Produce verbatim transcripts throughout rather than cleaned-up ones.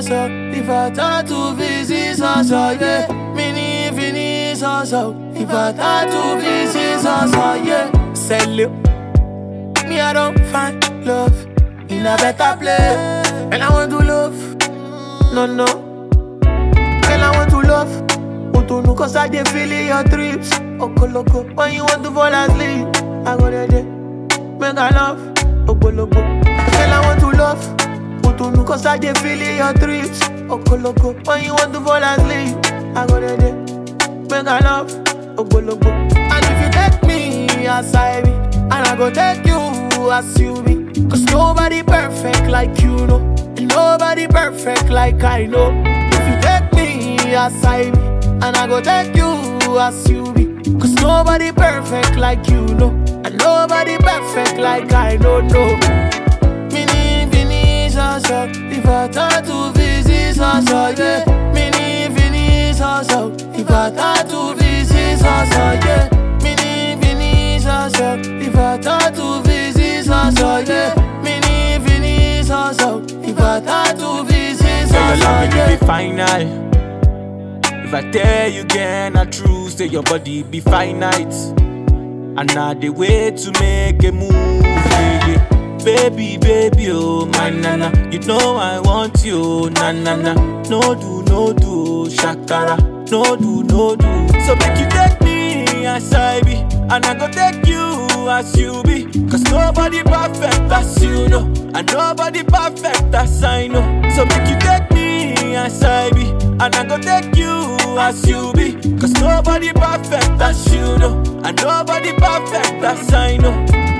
so. If I tattoo visit so so, yeah. Mini fini so so. If I tattoo visit so so, yeah. Sell you. Me I don't find love in a better place. And I want to love. No no. And I want to love. Utunu cause I dey feel your trips. Oko loco. When you want to fall asleep, I go there there. Make I love. Oko loco. And I want to love. Utunu cause I dey feel your trips. Oko loco. When you want to fall asleep, I go there there. Make I love. Oko loco. And if you take me as I be, and I go take you as you be. Cause nobody perfect like you know. And nobody perfect like I know. If you take me as I be, and I go take you as you be. Cause nobody perfect like you know. And nobody perfect like I don't know. Mini fini so so. If I tattoo visit so so, yeah. Mini fini so so. If I tattoo visit so so, yeah. Mini fini so so. If I tattoo visit so so, yeah. Mini fini so so. If I tattoo visit so so, your love yeah. will be final. If I tell you again, I true say your body be finite. And now the way to make a move, yeah, yeah. Baby, baby, oh my nana, you know I want you, na na na. No do, no do, shakara, no do, no do. So make you take me as I be, and I go take you as you be. Cause nobody perfect as you know, and nobody perfect as I know. So make you take me as I be, and I go take you as you be. Cause nobody perfect as you know, and nobody perfect as I know.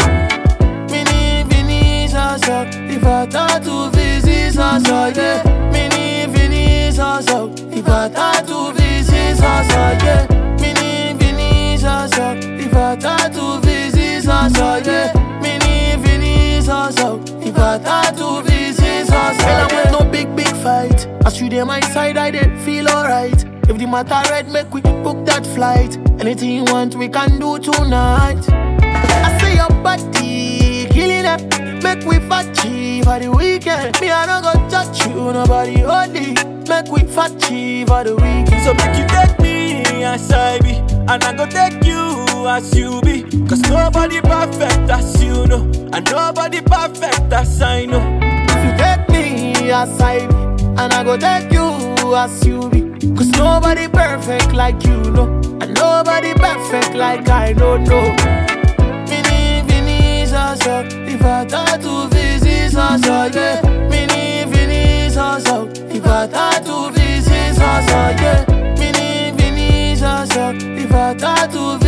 Mini fini so so. If I tattoo visit so so, yeah. Mini fini so so. If I tattoo visit so so, yeah. Mini fini so so. If I tattoo visit so so, yeah. Mini fini so so. If I tattoo visit so so, yeah. I want no big big fight. As you dey my side, I dey feel alright. If the matter red, make we book that flight. Anything you want, we can do tonight. I say your body killing it. Make we fatty for the weekend. Me I don't go touch you, nobody only. Make we fatty for the weekend. So make you take me as I be, and I go take you as you be. Cause nobody perfect as you know, and nobody perfect as I know. If you take me as I be, and I go take you as you be. Cause nobody perfect like you know, and nobody perfect like I don't know. Mini fini so so. If I tattoo visit so so, yeah. Mini fini so so. If I tattoo visit so so, yeah. Mini fini so so. If I tattoo